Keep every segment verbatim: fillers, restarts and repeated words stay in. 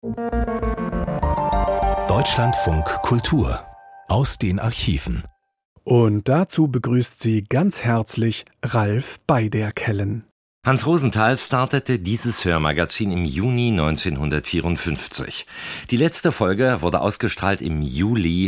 Deutschlandfunk Kultur aus den Archiven. Und dazu begrüßt sie ganz herzlich Ralf Beiderkellen. Hans Rosenthal startete dieses Hörmagazin im Juni neunzehnhundertvierundfünfzig. Die letzte Folge wurde ausgestrahlt im Juli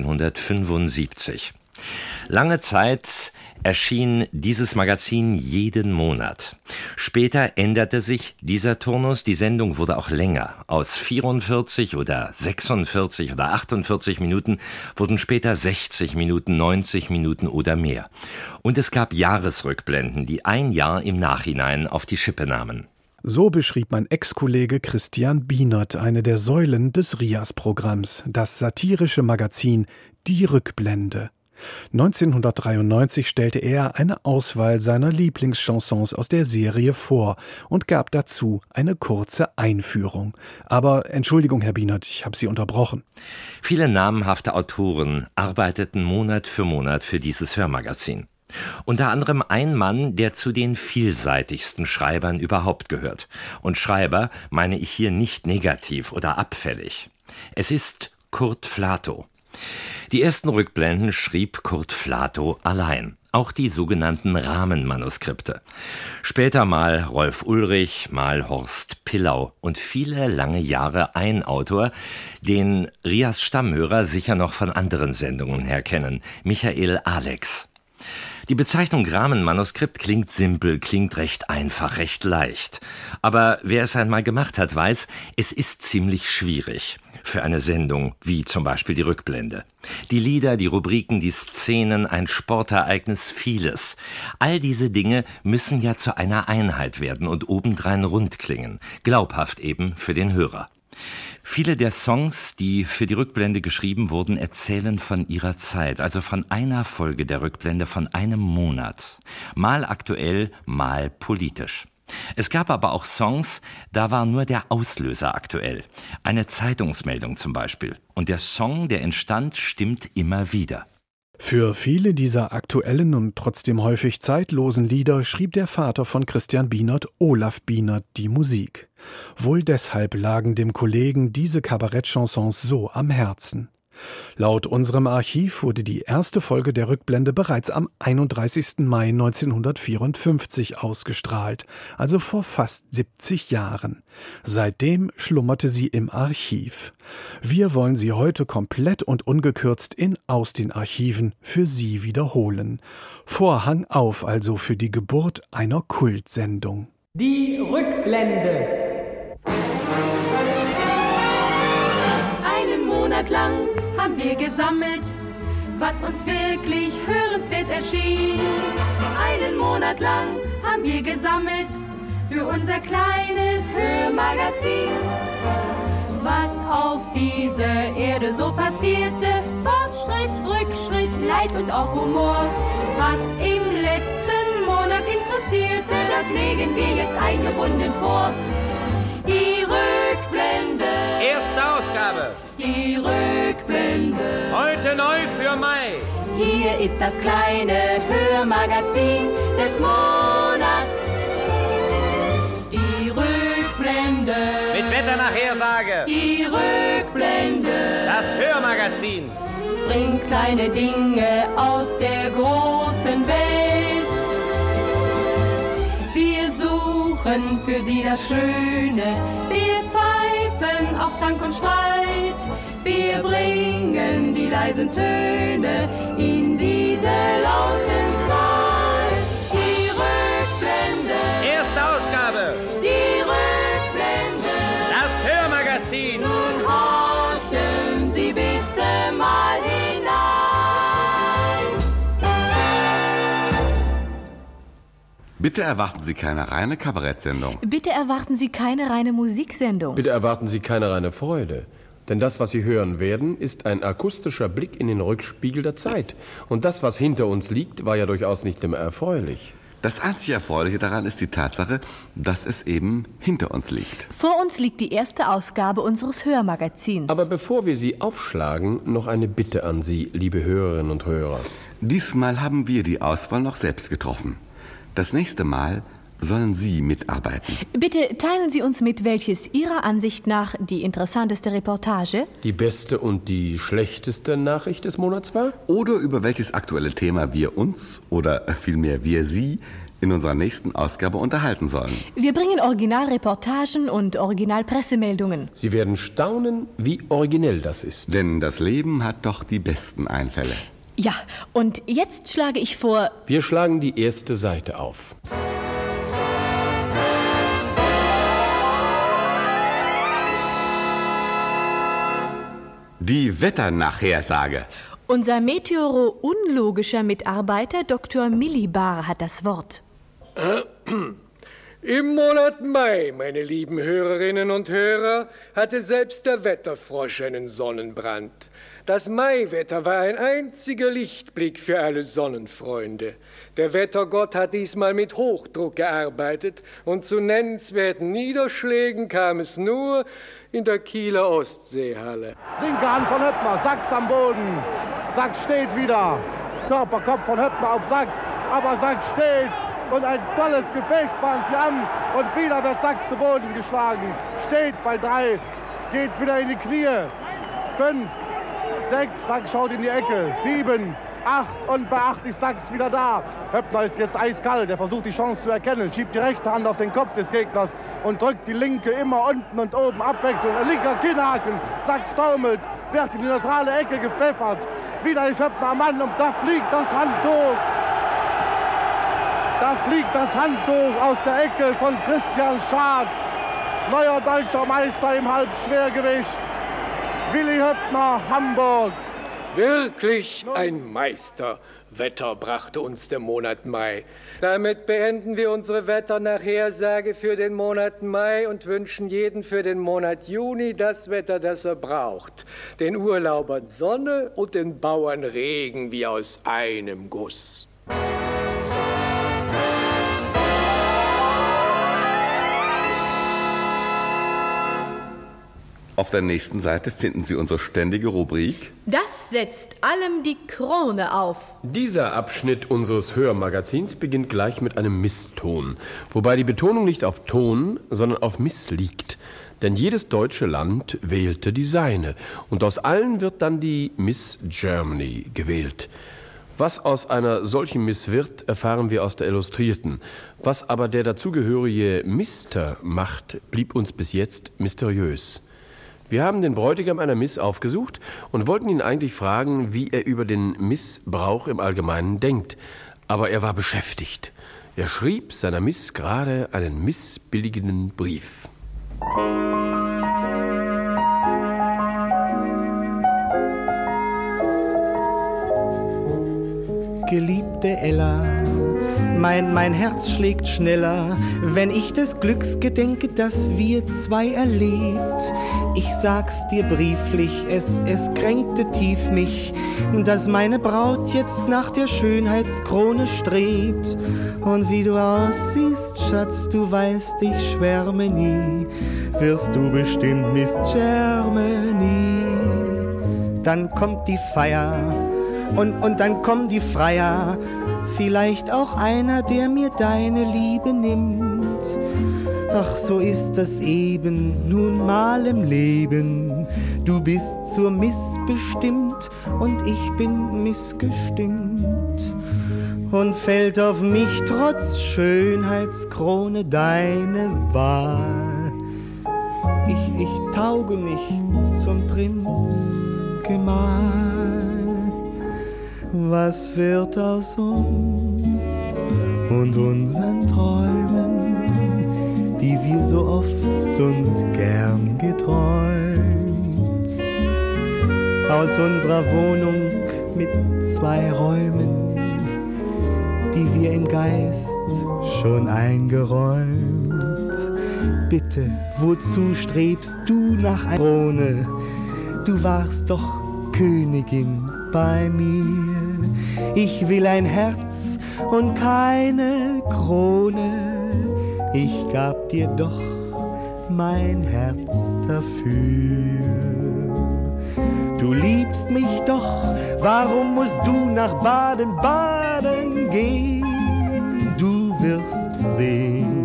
neunzehnhundertfünfundsiebzig. Lange Zeit erschien dieses Magazin jeden Monat. Später änderte sich dieser Turnus, die Sendung wurde auch länger. Aus vierundvierzig oder sechsundvierzig oder achtundvierzig Minuten wurden später sechzig Minuten, neunzig Minuten oder mehr. Und es gab Jahresrückblenden, die ein Jahr im Nachhinein auf die Schippe nahmen. So beschrieb mein Ex-Kollege Christian Bienert eine der Säulen des Rias-Programms, das satirische Magazin Die Rückblende. neunzehnhundertdreiundneunzig stellte er eine Auswahl seiner Lieblingschansons aus der Serie vor und gab dazu eine kurze Einführung. Aber Entschuldigung, Herr Bienert, ich habe Sie unterbrochen. Viele namhafte Autoren arbeiteten Monat für Monat für dieses Hörmagazin. Unter anderem ein Mann, der zu den vielseitigsten Schreibern überhaupt gehört. Und Schreiber meine ich hier nicht negativ oder abfällig. Es ist Kurt Flatow. Die ersten Rückblenden schrieb Kurt Flatow allein, auch die sogenannten Rahmenmanuskripte. Später mal Rolf Ulrich, mal Horst Pillau und viele lange Jahre ein Autor, den Rias Stammhörer sicher noch von anderen Sendungen her kennen, Michael Alex. Die Bezeichnung Rahmenmanuskript klingt simpel, klingt recht einfach, recht leicht. Aber wer es einmal gemacht hat, weiß, es ist ziemlich schwierig für eine Sendung, wie zum Beispiel die Rückblende. Die Lieder, die Rubriken, die Szenen, ein Sportereignis, vieles. All diese Dinge müssen ja zu einer Einheit werden und obendrein rund klingen. Glaubhaft eben für den Hörer. Viele der Songs, die für die Rückblende geschrieben wurden, erzählen von ihrer Zeit, also von einer Folge der Rückblende, von einem Monat. Mal aktuell, mal politisch. Es gab aber auch Songs, da war nur der Auslöser aktuell. Eine Zeitungsmeldung zum Beispiel. Und der Song, der entstand, stimmt immer wieder. Für viele dieser aktuellen und trotzdem häufig zeitlosen Lieder schrieb der Vater von Christian Bienert, Olaf Bienert, die Musik. Wohl deshalb lagen dem Kollegen diese Kabarettchansons so am Herzen. Laut unserem Archiv wurde die erste Folge der Rückblende bereits am einunddreißigsten Mai neunzehnhundertvierundfünfzig ausgestrahlt, also vor fast siebzig Jahren. Seitdem schlummerte sie im Archiv. Wir wollen sie heute komplett und ungekürzt in Aus den Archiven für Sie wiederholen. Vorhang auf also für die Geburt einer Kultsendung. Die Rückblende. Einen Monat lang haben wir gesammelt, was uns wirklich hörenswert erschien. Einen Monat lang haben wir gesammelt für unser kleines Hörmagazin. Was auf dieser Erde so passierte, Fortschritt, Rückschritt, Leid und auch Humor. Was im letzten Monat interessierte, das legen wir jetzt eingebunden vor. Die Rückblende. Erste Ausgabe. Die Rückblende. Heute neu für Mai. Hier ist das kleine Hörmagazin des Monats. Die Rückblende. Mit Wetternachhersage. Die Rückblende. Das Hörmagazin. Bringt kleine Dinge aus der großen Welt. Wir suchen für Sie das Schöne. Wir pfeifen auf Zank und Streit. Wir bringen die leisen Töne in diese lauten Zeit. Die Rückblende. Erste Ausgabe. Die Rückblende. Das Hörmagazin. Nun horchen Sie bitte mal hinein. Bitte erwarten Sie keine reine Kabarettsendung. Bitte erwarten Sie keine reine Musiksendung. Bitte erwarten Sie keine reine Freude. Denn das, was Sie hören werden, ist ein akustischer Blick in den Rückspiegel der Zeit. Und das, was hinter uns liegt, war ja durchaus nicht immer erfreulich. Das einzige Erfreuliche daran ist die Tatsache, dass es eben hinter uns liegt. Vor uns liegt die erste Ausgabe unseres Hörmagazins. Aber bevor wir sie aufschlagen, noch eine Bitte an Sie, liebe Hörerinnen und Hörer. Diesmal haben wir die Auswahl noch selbst getroffen. Das nächste Mal sollen Sie mitarbeiten. Bitte teilen Sie uns mit, welches Ihrer Ansicht nach die interessanteste Reportage, die beste und die schlechteste Nachricht des Monats war? Oder über welches aktuelle Thema wir uns oder vielmehr wir Sie in unserer nächsten Ausgabe unterhalten sollen. Wir bringen Originalreportagen und Originalpressemeldungen. Sie werden staunen, wie originell das ist. Denn das Leben hat doch die besten Einfälle. Ja, und jetzt schlage ich vor... Wir schlagen die erste Seite auf. Die Wetternachhersage. Unser meteoro-unlogischer Mitarbeiter Doktor Millibar hat das Wort. Im Monat Mai, meine lieben Hörerinnen und Hörer, hatte selbst der Wetterfrosch einen Sonnenbrand. Das Maiwetter war ein einziger Lichtblick für alle Sonnenfreunde. Der Wettergott hat diesmal mit Hochdruck gearbeitet und zu nennenswerten Niederschlägen kam es nur in der Kieler Ostseehalle. Linke Hand von Höppner, Sachs am Boden. Sachs steht wieder. Körperkopf von Höppner auf Sachs, aber Sachs steht. Und ein tolles Gefecht bahnt sie an. Und wieder wird Sachs zu Boden geschlagen. Steht bei drei, geht wieder in die Knie. Fünf, sechs, Sachs schaut in die Ecke. Sieben, acht und bei acht ist Sachs wieder da. Höppner ist jetzt eiskalt. Er versucht die Chance zu erkennen. Schiebt die rechte Hand auf den Kopf des Gegners und drückt die linke immer unten und oben abwechselnd. Ein linker Kinnhaken. Sachs taumelt, wird in die neutrale Ecke gepfeffert. Wieder ist Höppner am Mann und da fliegt das Handtuch. Da fliegt das Handtuch aus der Ecke von Christian Schad. Neuer deutscher Meister im Halbschwergewicht. Willi Höppner, Hamburg. Wirklich ein Meisterwetter brachte uns der Monat Mai. Damit beenden wir unsere Wetternachhersage für den Monat Mai und wünschen jeden für den Monat Juni das Wetter, das er braucht. Den Urlaubern Sonne und den Bauern Regen wie aus einem Guss. Auf der nächsten Seite finden Sie unsere ständige Rubrik. Das setzt allem die Krone auf. Dieser Abschnitt unseres Hörmagazins beginnt gleich mit einem Misston, wobei die Betonung nicht auf Ton, sondern auf Miss liegt. Denn jedes deutsche Land wählte die seine und aus allen wird dann die Miss Germany gewählt. Was aus einer solchen Miss wird, erfahren wir aus der Illustrierten. Was aber der dazugehörige Mister macht, blieb uns bis jetzt mysteriös. Wir haben den Bräutigam einer Miss aufgesucht und wollten ihn eigentlich fragen, wie er über den Missbrauch im Allgemeinen denkt. Aber er war beschäftigt. Er schrieb seiner Miss gerade einen missbilligenden Brief. Geliebte Ella, mein, mein Herz schlägt schneller, wenn ich des Glücks gedenke, das wir zwei erlebt. Ich sag's dir brieflich, es, es kränkte tief mich, dass meine Braut jetzt nach der Schönheitskrone strebt. Und wie du aussiehst, Schatz, du weißt, ich schwärme nie, wirst du bestimmt Miss Germany. Dann kommt die Feier und, und dann kommen die Freier, vielleicht auch einer, der mir deine Liebe nimmt. Ach, so ist das eben nun mal im Leben. Du bist zur Miss bestimmt und ich bin missgestimmt. Und fällt auf mich trotz Schönheitskrone deine Wahl. Ich, ich tauge nicht zum Prinz Gemahl. Was wird aus uns und unseren Träumen, die wir so oft und gern geträumt? Aus unserer Wohnung mit zwei Räumen, die wir im Geist schon eingeräumt. Bitte, wozu strebst du nach einer Krone? Du warst doch Königin bei mir. Ich will ein Herz und keine Krone. Ich gab dir doch mein Herz dafür. Du liebst mich doch, warum musst du nach Baden-Baden gehen? Du wirst sehen,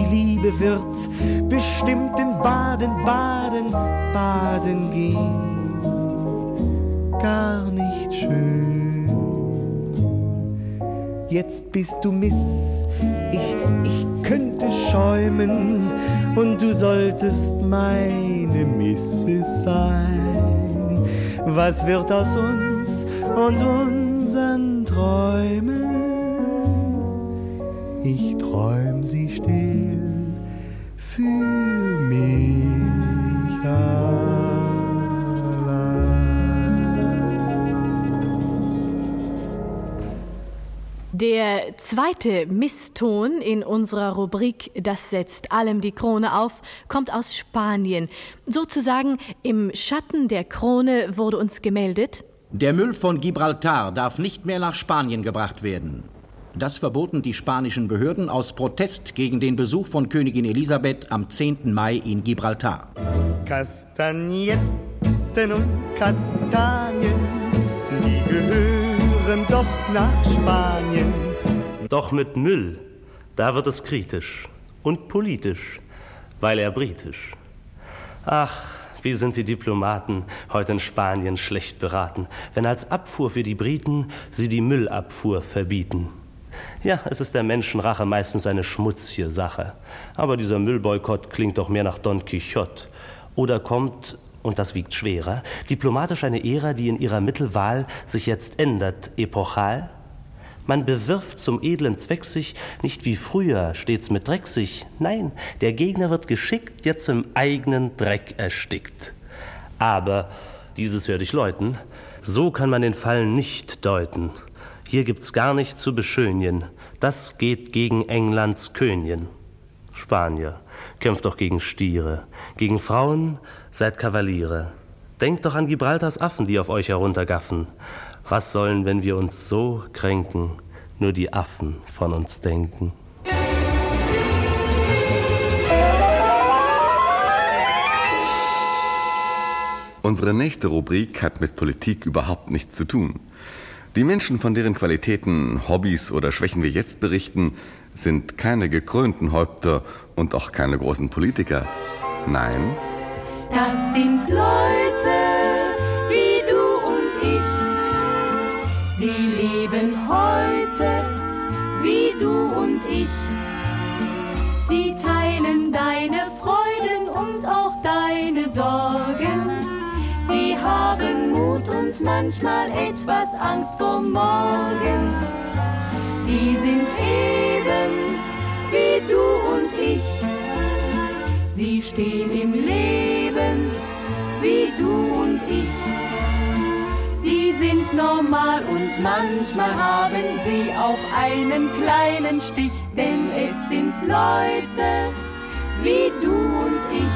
die Liebe wird bestimmt in Baden, Baden, Baden gehen. Gar nicht schön. Jetzt bist du Miss, ich, ich könnte schäumen und du solltest meine Misses sein. Was wird aus uns und unseren Träumen? Ich träum sie still für mich allein. Der zweite Misston in unserer Rubrik Das setzt allem die Krone auf, kommt aus Spanien. Sozusagen im Schatten der Krone wurde uns gemeldet: Der Müll von Gibraltar darf nicht mehr nach Spanien gebracht werden. Das verboten die spanischen Behörden aus Protest gegen den Besuch von Königin Elisabeth am zehnten Mai in Gibraltar. Kastagnetten und Kastanien, die gehören doch nach Spanien. Doch mit Müll, da wird es kritisch und politisch, weil er britisch. Ach, wie sind die Diplomaten heute in Spanien schlecht beraten, wenn als Abfuhr für die Briten sie die Müllabfuhr verbieten. Ja, es ist der Menschenrache meistens eine schmutzige Sache. Aber dieser Müllboykott klingt doch mehr nach Don Quixote. Oder kommt, und das wiegt schwerer, diplomatisch eine Ära, die in ihrer Mittelwahl sich jetzt ändert, epochal? Man bewirft zum edlen Zweck sich nicht wie früher, stets mit Dreck sich. Nein, der Gegner wird geschickt, jetzt im eigenen Dreck erstickt. Aber, dieses werde ich läuten, so kann man den Fall nicht deuten. Hier gibt's gar nicht zu beschönien. Das geht gegen Englands Königin. Spanier, kämpft doch gegen Stiere. Gegen Frauen seid Kavaliere. Denkt doch an Gibraltars Affen, die auf euch heruntergaffen. Was sollen, wenn wir uns so kränken, nur die Affen von uns denken? Unsere nächste Rubrik hat mit Politik überhaupt nichts zu tun. Die Menschen, von deren Qualitäten, Hobbys oder Schwächen wir jetzt berichten, sind keine gekrönten Häupter und auch keine großen Politiker. Nein. Das sind Leute wie du und ich. Sie leben heute wie du und ich. Sie teilen deine Freuden und auch deine Sorgen. Sie haben Mut und manchmal etwas Angst vor morgen. Sie sind eben wie du und ich. Sie stehen im Leben wie du und ich. Sie sind normal und manchmal haben sie auch einen kleinen Stich. Denn es sind Leute wie du und ich.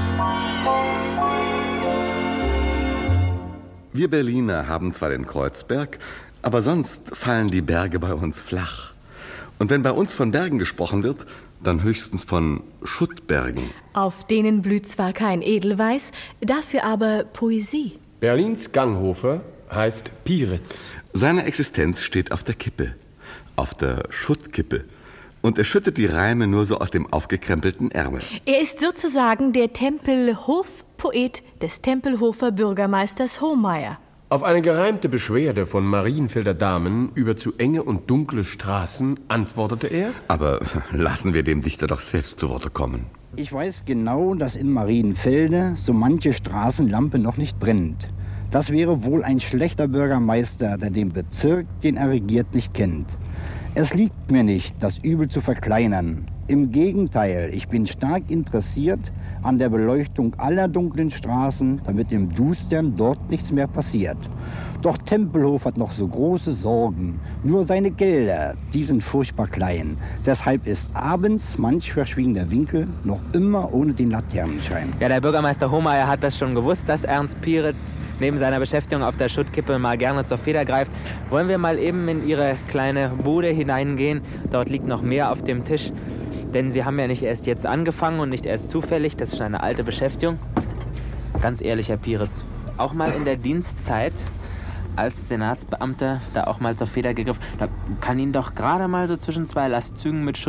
Wir Berliner haben zwar den Kreuzberg, aber sonst fallen die Berge bei uns flach. Und wenn bei uns von Bergen gesprochen wird, dann höchstens von Schuttbergen. Auf denen blüht zwar kein Edelweiß, dafür aber Poesie. Berlins Ganghofer heißt Pieritz. Seine Existenz steht auf der Kippe, auf der Schuttkippe. Und er schüttet die Reime nur so aus dem aufgekrempelten Ärmel. Er ist sozusagen der Tempelhof-Poet des Tempelhofer Bürgermeisters Hohmeier. Auf eine gereimte Beschwerde von Marienfelder Damen über zu enge und dunkle Straßen antwortete er: Aber lassen wir dem Dichter doch selbst zu Worte kommen. Ich weiß genau, dass in Marienfelde so manche Straßenlampe noch nicht brennt. Das wäre wohl ein schlechter Bürgermeister, der den Bezirk, den er regiert, nicht kennt. Es liegt mir nicht, das Übel zu verkleinern. Im Gegenteil, ich bin stark interessiert an der Beleuchtung aller dunklen Straßen, damit im Dustern dort nichts mehr passiert. Doch Tempelhof hat noch so große Sorgen. Nur seine Gelder, die sind furchtbar klein. Deshalb ist abends manch verschwiegener Winkel noch immer ohne den Laternenschein. Ja, der Bürgermeister Hohmeier hat das schon gewusst, dass Ernst Pieritz neben seiner Beschäftigung auf der Schuttkippe mal gerne zur Feder greift. Wollen wir mal eben in Ihre kleine Bude hineingehen? Dort liegt noch mehr auf dem Tisch. Denn Sie haben ja nicht erst jetzt angefangen und nicht erst zufällig. Das ist schon eine alte Beschäftigung. Ganz ehrlich, Herr Pieritz, auch mal in der Dienstzeit als Senatsbeamter da auch mal zur Feder gegriffen. Da kann Ihnen doch gerade mal so zwischen zwei Lastzügen mit Schutt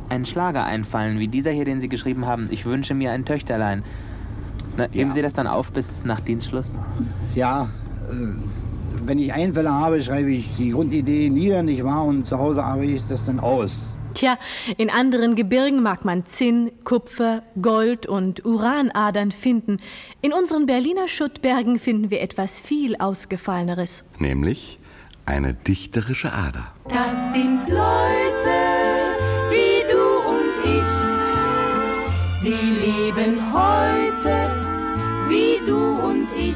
ein Schlager einfallen, wie dieser hier, den Sie geschrieben haben. Ich wünsche mir ein Töchterlein. Na, ja. Heben Sie das dann auf bis nach Dienstschluss? Ja, äh, wenn ich Einfälle habe, schreibe ich die Grundidee nieder, nicht wahr? Und zu Hause arbeite ich das dann aus. Tja, in anderen Gebirgen mag man Zinn, Kupfer, Gold und Uranadern finden. In unseren Berliner Schuttbergen finden wir etwas viel Ausgefalleneres. Nämlich eine dichterische Ader. Das sind Leute wie du und ich. Sie leben heute wie du und ich.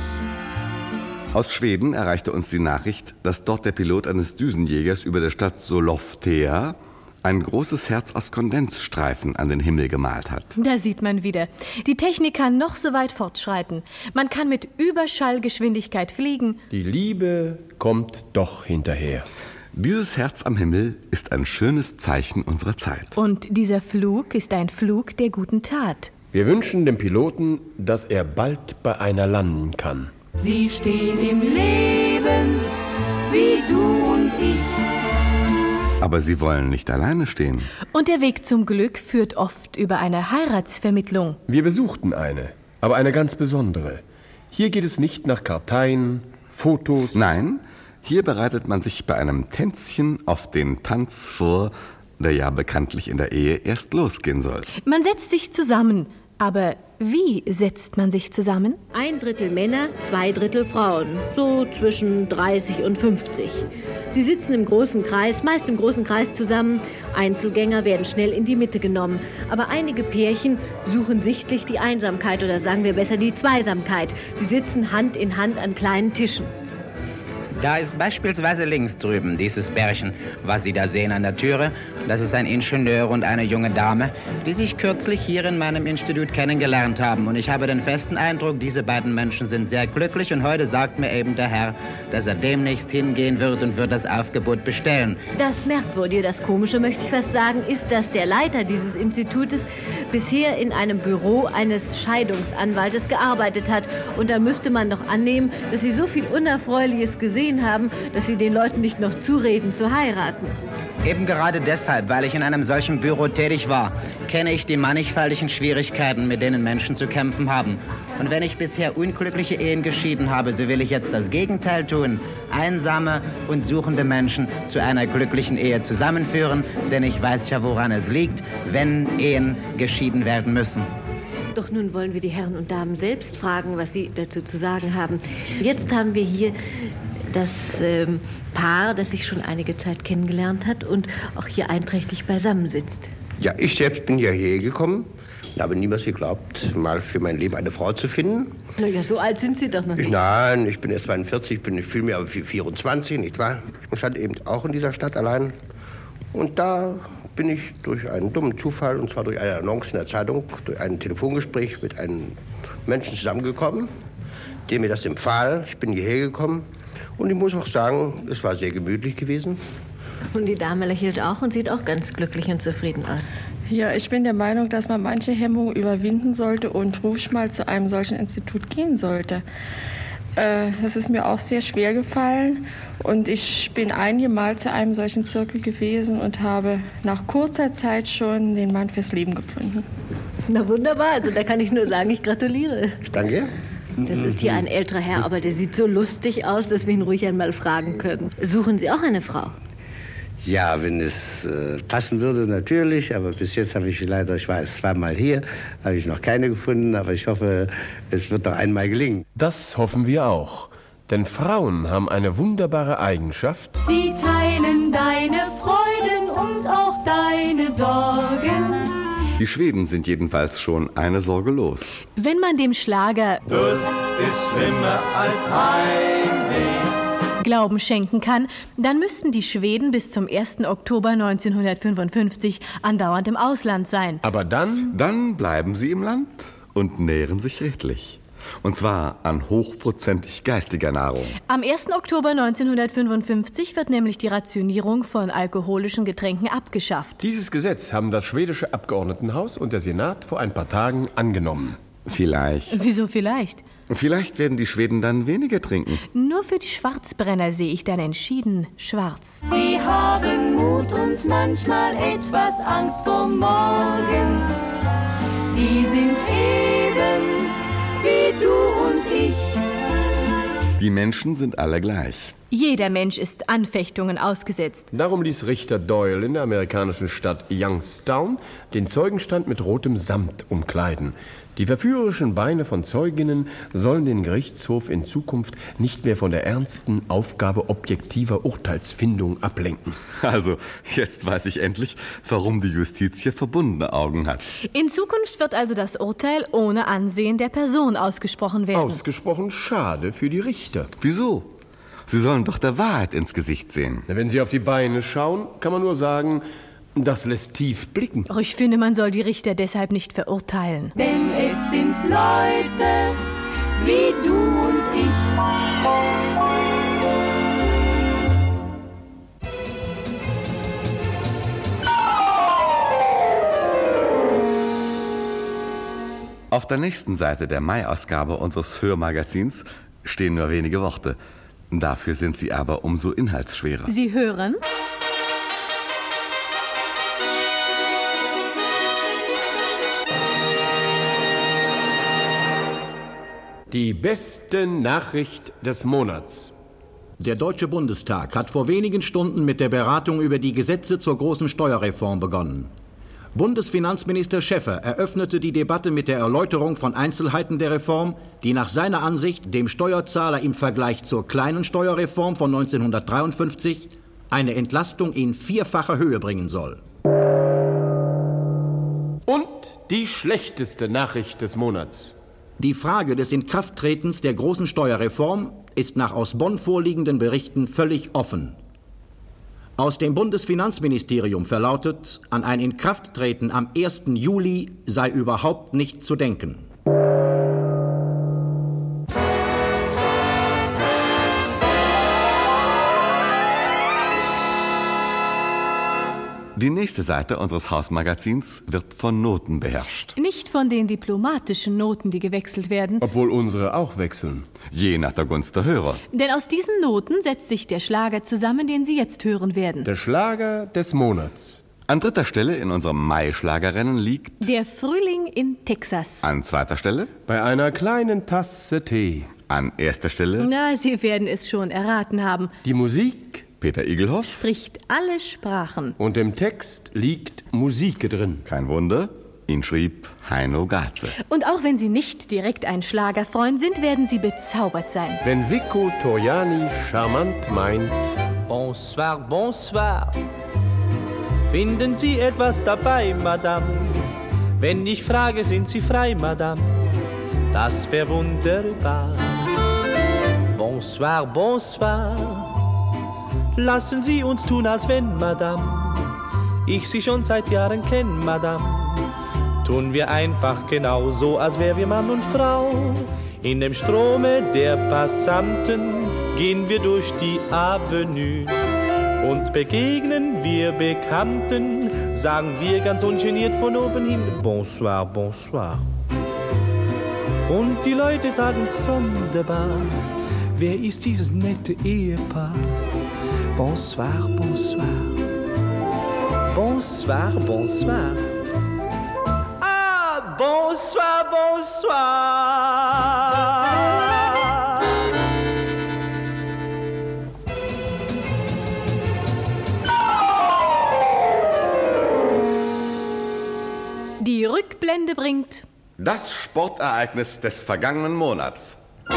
Aus Schweden erreichte uns die Nachricht, dass dort der Pilot eines Düsenjägers über der Stadt Sollefteå ein großes Herz aus Kondensstreifen an den Himmel gemalt hat. Da sieht man wieder. Die Technik kann noch so weit fortschreiten. Man kann mit Überschallgeschwindigkeit fliegen. Die Liebe kommt doch hinterher. Dieses Herz am Himmel ist ein schönes Zeichen unserer Zeit. Und dieser Flug ist ein Flug der guten Tat. Wir wünschen dem Piloten, dass er bald bei einer landen kann. Sie stehen im Leben wie du und ich. Aber sie wollen nicht alleine stehen. Und der Weg zum Glück führt oft über eine Heiratsvermittlung. Wir besuchten eine, aber eine ganz besondere. Hier geht es nicht nach Karteien, Fotos. Nein, hier bereitet man sich bei einem Tänzchen auf den Tanz vor, der ja bekanntlich in der Ehe erst losgehen soll. Man setzt sich zusammen. Aber wie setzt man sich zusammen? Ein Drittel Männer, zwei Drittel Frauen, so zwischen dreißig und fünfzig. Sie sitzen im großen Kreis, meist im großen Kreis zusammen. Einzelgänger werden schnell in die Mitte genommen. Aber einige Pärchen suchen sichtlich die Einsamkeit oder sagen wir besser die Zweisamkeit. Sie sitzen Hand in Hand an kleinen Tischen. Da ist beispielsweise links drüben dieses Pärchen, was Sie da sehen an der Türe. Das ist ein Ingenieur und eine junge Dame, die sich kürzlich hier in meinem Institut kennengelernt haben. Und ich habe den festen Eindruck, diese beiden Menschen sind sehr glücklich. Und heute sagt mir eben der Herr, dass er demnächst hingehen wird und wird das Aufgebot bestellen. Das Merkwürdige, das Komische, möchte ich fast sagen, ist, dass der Leiter dieses Institutes bisher in einem Büro eines Scheidungsanwaltes gearbeitet hat. Und da müsste man doch annehmen, dass Sie so viel Unerfreuliches gesehen haben, dass Sie den Leuten nicht noch zureden zu heiraten. Eben gerade deshalb, weil ich in einem solchen Büro tätig war, kenne ich die mannigfaltigen Schwierigkeiten, mit denen Menschen zu kämpfen haben. Und wenn ich bisher unglückliche Ehen geschieden habe, so will ich jetzt das Gegenteil tun. Einsame und suchende Menschen zu einer glücklichen Ehe zusammenführen, denn ich weiß ja, woran es liegt, wenn Ehen geschieden werden müssen. Doch nun wollen wir die Herren und Damen selbst fragen, was sie dazu zu sagen haben. Jetzt haben wir hier das ähm, Paar, das sich schon einige Zeit kennengelernt hat und auch hier einträchtig beisammensitzt. Ja, ich selbst bin hierher gekommen und habe niemals geglaubt, mal für mein Leben eine Frau zu finden. Na ja, so alt sind Sie doch noch nicht. Nein, ich bin erst zweiundvierzig, ich bin ich fühle mich aber vierundzwanzig, nicht wahr? Und stand eben auch in dieser Stadt allein. Und da bin ich durch einen dummen Zufall, und zwar durch eine Annonce in der Zeitung, durch ein Telefongespräch mit einem Menschen zusammengekommen, der mir das empfahl. Ich bin hierher gekommen. Und ich muss auch sagen, es war sehr gemütlich gewesen. Und die Dame lächelt auch und sieht auch ganz glücklich und zufrieden aus. Ja, ich bin der Meinung, dass man manche Hemmungen überwinden sollte und ruhig mal zu einem solchen Institut gehen sollte. Äh, das ist mir auch sehr schwer gefallen. Und ich bin einige Mal zu einem solchen Zirkel gewesen und habe nach kurzer Zeit schon den Mann fürs Leben gefunden. Na wunderbar, also da kann ich nur sagen, ich gratuliere. Danke. Das ist hier ein älterer Herr, aber der sieht so lustig aus, dass wir ihn ruhig einmal fragen können. Suchen Sie auch eine Frau? Ja, wenn es äh, passen würde, natürlich. Aber bis jetzt habe ich leider, ich war erst zweimal hier, habe ich noch keine gefunden. Aber ich hoffe, es wird doch einmal gelingen. Das hoffen wir auch. Denn Frauen haben eine wunderbare Eigenschaft. Sie teilen deine Freuden und auch deine Sorgen. Die Schweden sind jedenfalls schon eine Sorge los. Wenn man dem Schlager Durst ist schlimmer als Heimweh Glauben schenken kann, dann müssten die Schweden bis zum ersten Oktober neunzehnhundertfünfundfünfzig andauernd im Ausland sein. Aber dann? Dann bleiben sie im Land und nähren sich redlich. Und zwar an hochprozentig geistiger Nahrung. Am ersten Oktober neunzehnhundertfünfundfünfzig wird nämlich die Rationierung von alkoholischen Getränken abgeschafft. Dieses Gesetz haben das schwedische Abgeordnetenhaus und der Senat vor ein paar Tagen angenommen. Vielleicht. Wieso vielleicht? Vielleicht werden die Schweden dann weniger trinken. Nur für die Schwarzbrenner sehe ich dann entschieden schwarz. Sie haben Mut und manchmal etwas Angst vor morgen. Sie sind eben wie du und ich. Die Menschen sind alle gleich. Jeder Mensch ist Anfechtungen ausgesetzt. Darum ließ Richter Doyle in der amerikanischen Stadt Youngstown den Zeugenstand mit rotem Samt umkleiden. Die verführerischen Beine von Zeuginnen sollen den Gerichtshof in Zukunft nicht mehr von der ernsten Aufgabe objektiver Urteilsfindung ablenken. Also, jetzt weiß ich endlich, warum die Justiz hier verbundene Augen hat. In Zukunft wird also das Urteil ohne Ansehen der Person ausgesprochen werden. Ausgesprochen schade für die Richter. Wieso? Sie sollen doch der Wahrheit ins Gesicht sehen. Wenn Sie auf die Beine schauen, kann man nur sagen, das lässt tief blicken. Ich finde, man soll die Richter deshalb nicht verurteilen. Denn es sind Leute wie du und ich. Auf der nächsten Seite der Mai-Ausgabe unseres Hörmagazins stehen nur wenige Worte. Dafür sind sie aber umso inhaltsschwerer. Sie hören? Die beste Nachricht des Monats. Der Deutsche Bundestag hat vor wenigen Stunden mit der Beratung über die Gesetze zur großen Steuerreform begonnen. Bundesfinanzminister Schäffer eröffnete die Debatte mit der Erläuterung von Einzelheiten der Reform, die nach seiner Ansicht dem Steuerzahler im Vergleich zur kleinen Steuerreform von neunzehnhundertdreiundfünfzig eine Entlastung in vierfacher Höhe bringen soll. Und die schlechteste Nachricht des Monats. Die Frage des Inkrafttretens der großen Steuerreform ist nach aus Bonn vorliegenden Berichten völlig offen. Aus dem Bundesfinanzministerium verlautet, an ein Inkrafttreten am ersten Juli sei überhaupt nicht zu denken. Die nächste Seite unseres Hausmagazins wird von Noten beherrscht. Nicht von den diplomatischen Noten, die gewechselt werden. Obwohl unsere auch wechseln. Je nach der Gunst der Hörer. Denn aus diesen Noten setzt sich der Schlager zusammen, den Sie jetzt hören werden. Der Schlager des Monats. An dritter Stelle in unserem Mai-Schlagerrennen liegt Der Frühling in Texas. An zweiter Stelle Bei einer kleinen Tasse Tee. An erster Stelle Na, Sie werden es schon erraten haben. Die Musik Peter Igelhoff Spricht alle Sprachen. und im Text liegt Musik drin. Kein Wunder, ihn schrieb Heino Gaze. Und auch wenn Sie nicht direkt ein Schlagerfreund sind, werden Sie bezaubert sein. Wenn Vico Torjani charmant meint: Bonsoir, bonsoir. Finden Sie etwas dabei, Madame? Wenn ich frage, sind Sie frei, Madame? Das wär wunderbar. Bonsoir, bonsoir. Lassen Sie uns tun, als wenn, Madame, ich Sie schon seit Jahren kenne, Madame. Tun wir einfach genau so, als wär wir Mann und Frau. In dem Strome der Passanten gehen wir durch die Avenue und begegnen wir Bekannten, sagen wir ganz ungeniert von oben hin: Bonsoir, bonsoir. Und die Leute sagen sonderbar: Wer ist dieses nette Ehepaar? Bonsoir, bonsoir. Bonsoir, bonsoir. Ah, bonsoir, bonsoir. Die Rückblende bringt Das Sportereignis des vergangenen Monats.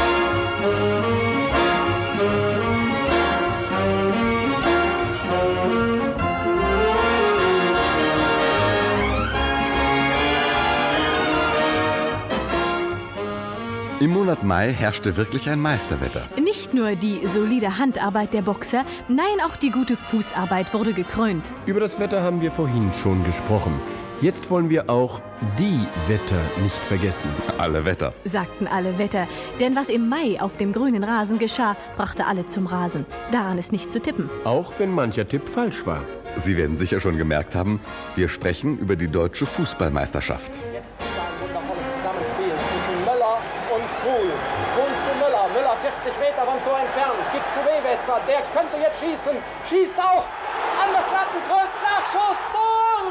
Im Monat Mai herrschte wirklich ein Meisterwetter. nicht nur die solide Handarbeit der Boxer, nein, auch die gute Fußarbeit wurde gekrönt. Über das Wetter haben wir vorhin schon gesprochen. Jetzt wollen wir auch die Wetter nicht vergessen. Alle Wetter. Sagten alle Wetter. Denn was im Mai auf dem grünen Rasen geschah, brachte alle zum Rasen. Daran ist nicht zu tippen. Auch wenn mancher Tipp falsch war. Sie werden sicher schon gemerkt haben, wir sprechen über die deutsche Fußballmeisterschaft. Jetzt ein wundervolles Zusammenspiel zwischen Möller und Kuhl. Kuhl zu Müller. Müller vierzig Meter vom Tor entfernt. Gibt zu Wewetzer. Der könnte jetzt schießen. Schießt auch. An das Lattenkreuz. Nachschuss. Tor!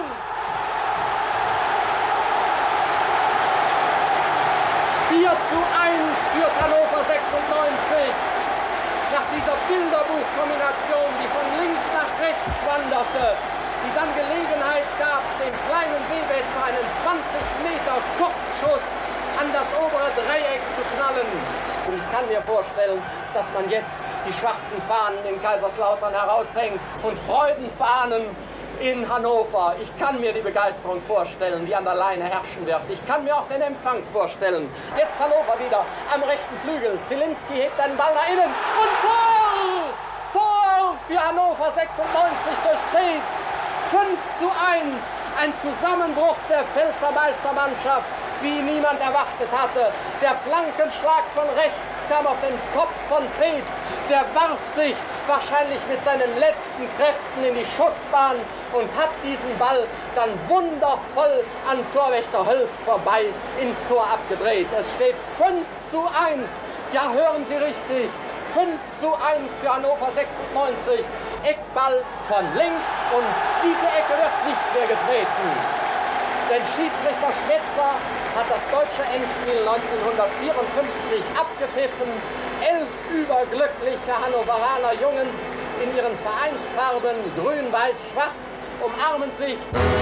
vier zu eins führt Hannover sechsundneunzig. Nach dieser Bilderbuchkombination, die von links nach rechts wanderte, die dann Gelegenheit gab, dem kleinen Wewetzer einen zwanzig Meter Kurzschuss an das obere Dreieck zu knallen. Und ich kann mir vorstellen, dass man jetzt die schwarzen Fahnen in Kaiserslautern heraushängt und Freudenfahnen in Hannover. Ich kann mir die Begeisterung vorstellen, die an der Leine herrschen wird. Ich kann mir auch den Empfang vorstellen. Jetzt Hannover wieder am rechten Flügel. Zielinski hebt einen Ball nach innen und Tor! Tor für Hannover sechsundneunzig durch Peetz. fünf zu eins. Ein Zusammenbruch der Pfälzer Meistermannschaft, wie ihn niemand erwartet hatte. Der Flankenschlag von rechts kam auf den Kopf von Peetz. Der warf sich wahrscheinlich mit seinen letzten Kräften in die Schussbahn und hat diesen Ball dann wundervoll an Torwächter Hölz vorbei ins Tor abgedreht. Es steht fünf zu eins. Ja, hören Sie richtig. fünf zu eins für Hannover sechsundneunzig. Eckball von links und diese Ecke wird nicht mehr getreten. Denn Schiedsrichter Schmetzer hat das deutsche Endspiel neunzehnhundertvierundfünfzig abgepfiffen. Elf überglückliche Hannoveraner Jungens in ihren Vereinsfarben grün, weiß, schwarz umarmen sich.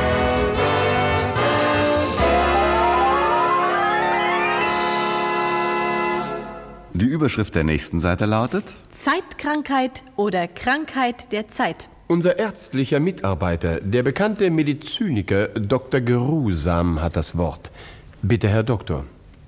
Die Überschrift der nächsten Seite lautet: Zeitkrankheit oder Krankheit der Zeit. Unser ärztlicher Mitarbeiter, der bekannte Medizyniker Doktor Gerusam, hat das Wort. Bitte, Herr Doktor.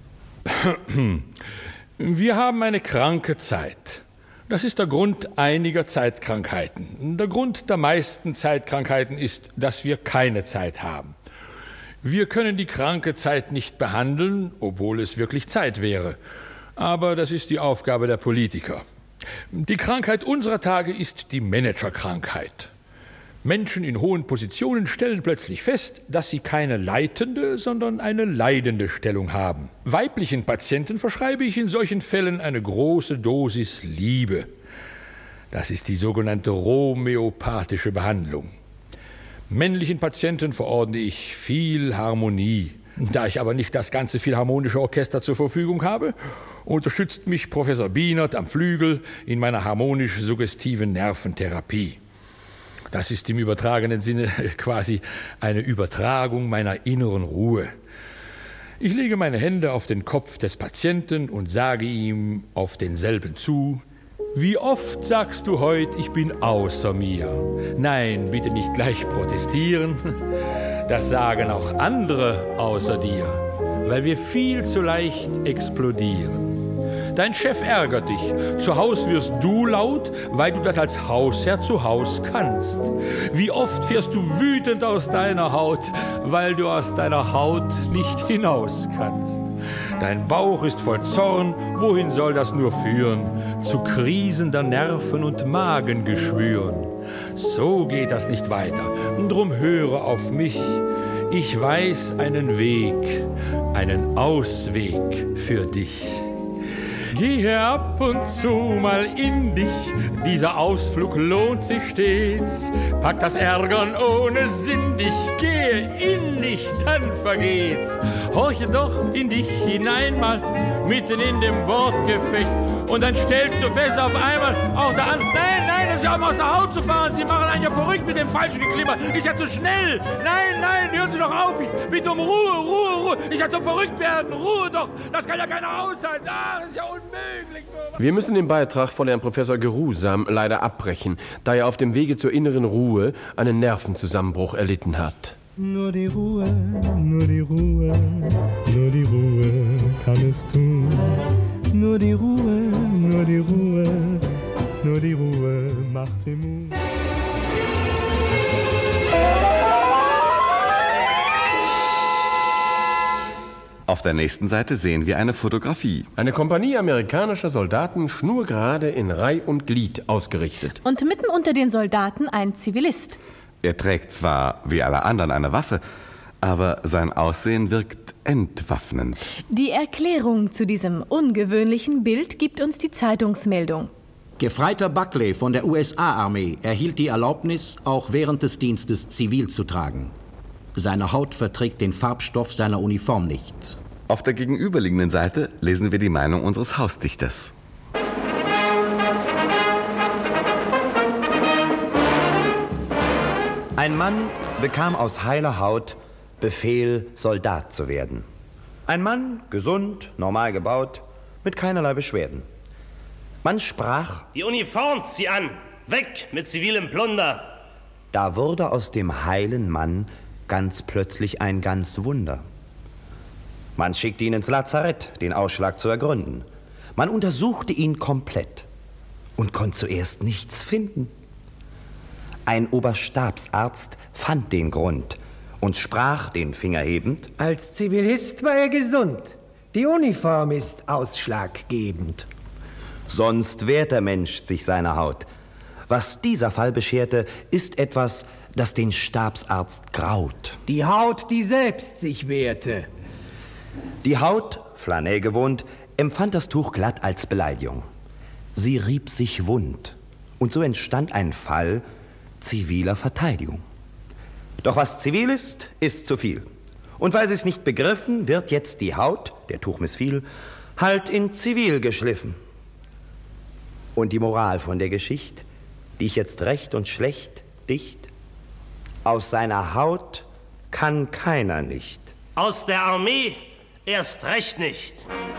Wir haben eine kranke Zeit. Das ist der Grund einiger Zeitkrankheiten. Der Grund der meisten Zeitkrankheiten ist, dass wir keine Zeit haben. Wir können die kranke Zeit nicht behandeln, obwohl es wirklich Zeit wäre. Aber das ist die Aufgabe der Politiker. Die Krankheit unserer Tage ist die Managerkrankheit. Menschen in hohen Positionen stellen plötzlich fest, dass sie keine leitende, sondern eine leidende Stellung haben. Weiblichen Patienten verschreibe ich in solchen Fällen eine große Dosis Liebe. Das ist die sogenannte homöopathische Behandlung. Männlichen Patienten verordne ich viel Harmonie. Da ich aber nicht das ganze Philharmonische Orchester zur Verfügung habe, unterstützt mich Professor Bienert am Flügel in meiner harmonisch-suggestiven Nerventherapie. Das ist im übertragenen Sinne quasi eine Übertragung meiner inneren Ruhe. Ich lege meine Hände auf den Kopf des Patienten und sage ihm auf denselben zu: Wie oft sagst du heute, ich bin außer mir? Nein, bitte nicht gleich protestieren. Das sagen auch andere außer dir, weil wir viel zu leicht explodieren. Dein Chef ärgert dich. Zu Haus wirst du laut, weil du das als Hausherr zu Haus kannst. Wie oft fährst du wütend aus deiner Haut, weil du aus deiner Haut nicht hinaus kannst. Dein Bauch ist voll Zorn, wohin soll das nur führen? Zu Krisen der Nerven und Magengeschwüren. So geht das nicht weiter, drum höre auf mich. Ich weiß einen Weg, einen Ausweg für dich. Gehe ab und zu mal in dich, dieser Ausflug lohnt sich stets. Pack das Ärgern ohne Sinn dich, gehe in dich, dann vergeht's. Horche doch in dich hinein mal, mitten in dem Wortgefecht. Und dann stellst du fest auf einmal, auch da an, nein, nein, das ist ja um aus der Haut zu fahren. Sie machen einen ja verrückt mit dem falschen Geklimmer. Ist ja zu schnell. Nein, nein, hören Sie doch auf. Ich bitte um Ruhe, Ruhe, Ruhe. Ist ja zum Verrücktwerden. Ruhe doch. Das kann ja keiner aushalten. Ach, das ist ja unmöglich. So. Wir müssen den Beitrag von Herrn Professor Gerusam leider abbrechen, da er auf dem Wege zur inneren Ruhe einen Nervenzusammenbruch erlitten hat. Nur die Ruhe, nur die Ruhe, nur die Ruhe kann es tun. Nur die Ruhe, nur die Ruhe, nur die Ruhe macht den Mut. Auf der nächsten Seite sehen wir eine Fotografie. Eine Kompanie amerikanischer Soldaten, schnurgerade in Reih und Glied ausgerichtet. Und mitten unter den Soldaten ein Zivilist. Er trägt zwar wie alle anderen eine Waffe, aber sein Aussehen wirkt entwaffnend. Die Erklärung zu diesem ungewöhnlichen Bild gibt uns die Zeitungsmeldung. Gefreiter Buckley von der U S A-Armee erhielt die Erlaubnis, auch während des Dienstes zivil zu tragen. Seine Haut verträgt den Farbstoff seiner Uniform nicht. Auf der gegenüberliegenden Seite lesen wir die Meinung unseres Hausdichters. Ein Mann bekam aus heiler Haut Befehl, Soldat zu werden. Ein Mann, gesund, normal gebaut, mit keinerlei Beschwerden. Man sprach: Die Uniform zieh an! Weg mit zivilem Plunder! Da wurde aus dem heilen Mann ganz plötzlich ein ganz Wunder. Man schickte ihn ins Lazarett, den Ausschlag zu ergründen. Man untersuchte ihn komplett und konnte zuerst nichts finden. Ein Oberstabsarzt fand den Grund und sprach, den Finger hebend: Als Zivilist war er gesund. Die Uniform ist ausschlaggebend. Sonst wehrt der Mensch sich seiner Haut. Was dieser Fall bescherte, ist etwas, das den Stabsarzt graut. Die Haut, die selbst sich wehrte. Die Haut, Flanell gewohnt, empfand das Tuch glatt als Beleidigung. Sie rieb sich wund. Und so entstand ein Fall ziviler Verteidigung. Doch was zivil ist, ist zu viel. Und weil sie es nicht begriffen, wird jetzt die Haut, der Tuch missfiel, halt in zivil geschliffen. Und die Moral von der Geschichte, die ich jetzt recht und schlecht dicht: Aus seiner Haut kann keiner nicht. Aus der Armee erst recht nicht.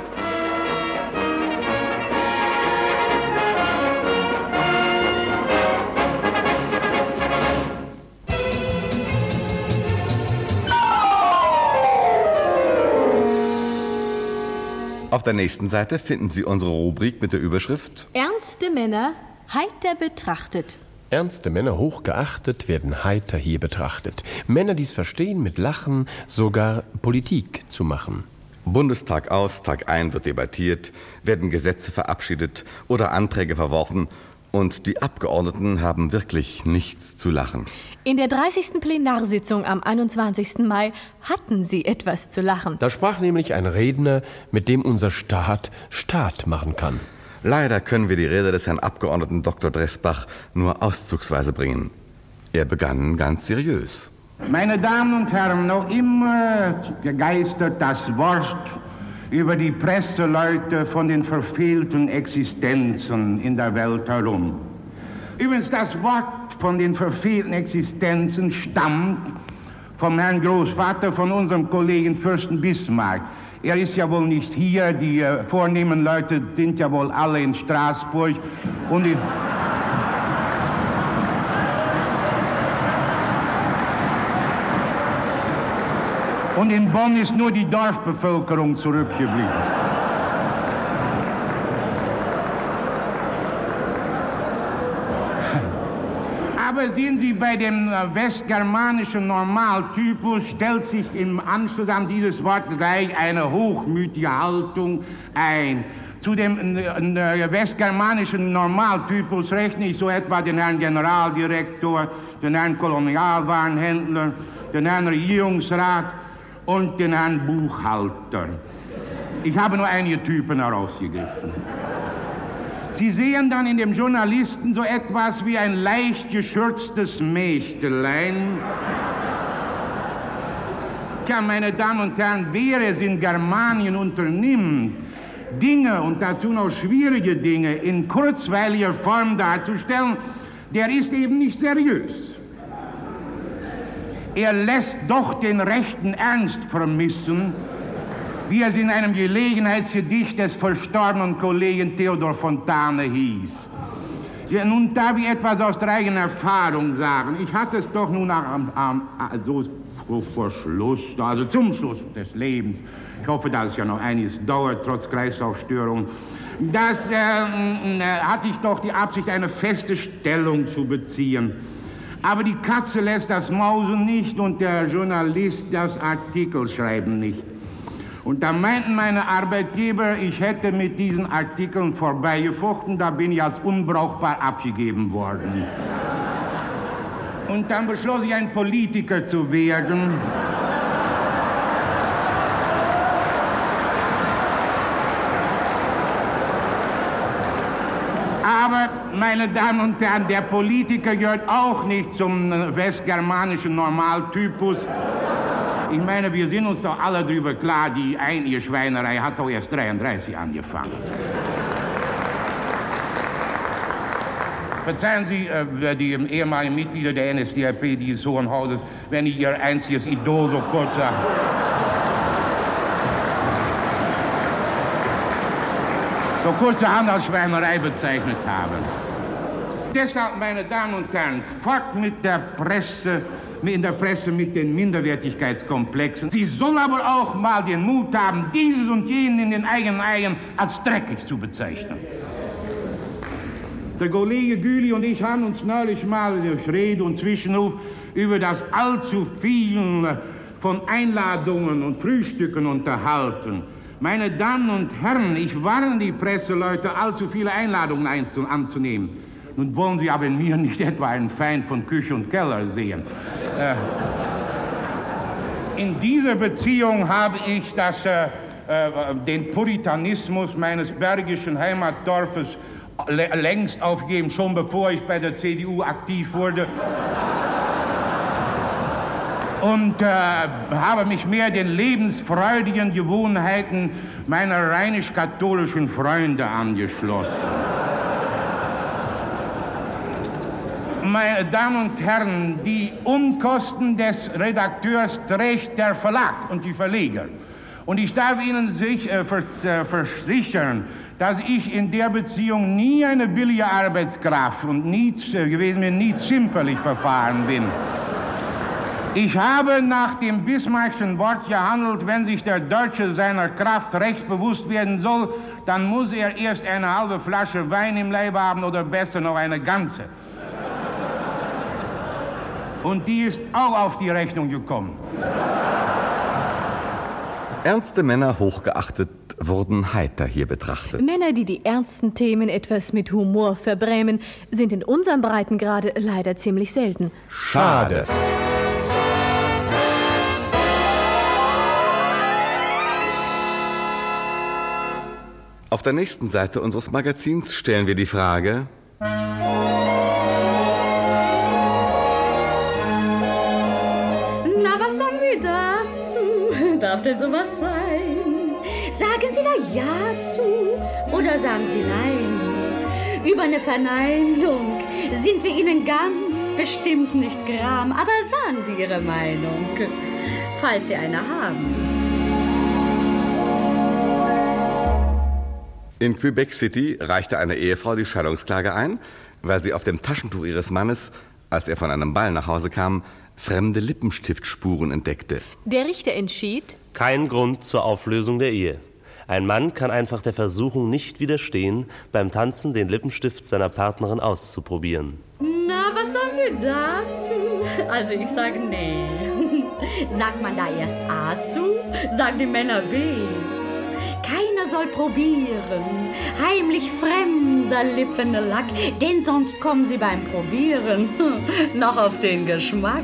Auf der nächsten Seite finden Sie unsere Rubrik mit der Überschrift Ernste Männer heiter betrachtet. Ernste Männer, hochgeachtet, werden heiter hier betrachtet. Männer, die es verstehen, mit Lachen sogar Politik zu machen. Bundestag aus, Tag ein wird debattiert, werden Gesetze verabschiedet oder Anträge verworfen und die Abgeordneten haben wirklich nichts zu lachen. In der dreißigsten Plenarsitzung am einundzwanzigsten Mai hatten sie etwas zu lachen. Da sprach nämlich ein Redner, mit dem unser Staat Staat machen kann. Leider können wir die Rede des Herrn Abgeordneten Doktor Dressbach nur auszugsweise bringen. Er begann ganz seriös. Meine Damen und Herren, noch immer gegeistert das Wort über die Presseleute von den verfehlten Existenzen in der Welt herum. Übrigens, das Wort von den verfehlten Existenzen stammt vom Herrn Großvater, von unserem Kollegen Fürsten Bismarck. Er ist ja wohl nicht hier, die äh, vornehmen Leute sind ja wohl alle in Straßburg. Und die Und in Bonn ist nur die Dorfbevölkerung zurückgeblieben. Aber sehen Sie, bei dem westgermanischen Normaltypus stellt sich im Anschluss an dieses Wort gleich eine hochmütige Haltung ein. Zu dem äh, westgermanischen Normaltypus rechne ich so etwa den Herrn Generaldirektor, den Herrn Kolonialwarenhändler, den Herrn Regierungsrat und den Herrn Buchhalter. Ich habe nur einige Typen herausgegriffen. Sie sehen dann in dem Journalisten so etwas wie ein leicht geschürztes Mächtelein. Ja, meine Damen und Herren, wer es in Germanien unternimmt, Dinge und dazu noch schwierige Dinge in kurzweiliger Form darzustellen, der ist eben nicht seriös. Er lässt doch den rechten Ernst vermissen, wie es in einem Gelegenheitsgedicht des verstorbenen Kollegen Theodor Fontane hieß. Ja, nun darf ich etwas aus der eigenen Erfahrung sagen. Ich hatte es doch nun am, am, so vor Schluss, also zum Schluss des Lebens, ich hoffe, dass es ja noch einiges dauert, trotz Kreislaufstörungen, das äh, äh, hatte ich doch die Absicht, eine feste Stellung zu beziehen. Aber die Katze lässt das Mausen nicht und der Journalist das Artikelschreiben nicht. Und da meinten meine Arbeitgeber, ich hätte mit diesen Artikeln vorbeigefochten, da bin ich als unbrauchbar abgegeben worden. Und dann beschloss ich, ein Politiker zu werden. Aber, meine Damen und Herren, der Politiker gehört auch nicht zum westgermanischen Normaltypus. Ich meine, wir sind uns doch alle darüber klar, die Einierschweinerei hat doch erst dreiunddreißig angefangen. Verzeihen Sie, äh, die ehemaligen Mitglieder der N S D A P dieses Hohen Hauses, wenn ich Ihr einziges Idol so kurz sage. so kurzerhand als Schweinerei bezeichnet habe. Deshalb, meine Damen und Herren, fort mit der Presse, in der Presse mit den Minderwertigkeitskomplexen. Sie soll aber auch mal den Mut haben, dieses und jenen in den eigenen Eiern als dreckig zu bezeichnen. Der Kollege Güli und ich haben uns neulich mal durch Rede und Zwischenruf über das allzu viel von Einladungen und Frühstücken unterhalten. Meine Damen und Herren, ich warne die Presseleute, allzu viele Einladungen anzunehmen. Nun wollen Sie aber in mir nicht etwa einen Feind von Küche und Keller sehen. Äh, in dieser Beziehung habe ich das, äh, äh, den Puritanismus meines bergischen Heimatdorfes längst aufgegeben, schon bevor ich bei der C D U aktiv wurde. Und äh, habe mich mehr den lebensfreudigen Gewohnheiten meiner rheinisch-katholischen Freunde angeschlossen. Meine Damen und Herren, die Unkosten des Redakteurs trägt der Verlag und die Verleger. Und ich darf Ihnen sich, äh, vers äh, versichern, dass ich in der Beziehung nie eine billige Arbeitskraft und nie äh, gewesen bin, nie zimperlich verfahren bin. Ich habe nach dem Bismarckschen Wort gehandelt, wenn sich der Deutsche seiner Kraft recht bewusst werden soll, dann muss er erst eine halbe Flasche Wein im Leib haben oder besser noch eine ganze. Und die ist auch auf die Rechnung gekommen. Ernste Männer, hochgeachtet, wurden heiter hier betrachtet. Männer, die die ernsten Themen etwas mit Humor verbrämen, sind in unserem Breitengrade leider ziemlich selten. Schade. Auf der nächsten Seite unseres Magazins stellen wir die Frage: Na, was sagen Sie dazu? Darf denn sowas sein? Sagen Sie da Ja zu oder sagen Sie Nein? Über eine Verneinung sind wir Ihnen ganz bestimmt nicht gram, aber sagen Sie Ihre Meinung, falls Sie eine haben. In Quebec City reichte eine Ehefrau die Scheidungsklage ein, weil sie auf dem Taschentuch ihres Mannes, als er von einem Ball nach Hause kam, fremde Lippenstiftspuren entdeckte. Der Richter entschied: Kein Grund zur Auflösung der Ehe. Ein Mann kann einfach der Versuchung nicht widerstehen, beim Tanzen den Lippenstift seiner Partnerin auszuprobieren. Na, was sagen Sie dazu? Also ich sage nee. Sagt man da erst A zu, sagen die Männer B. Keiner soll probieren, heimlich fremder Lippenlack, denn sonst kommen sie beim Probieren noch auf den Geschmack.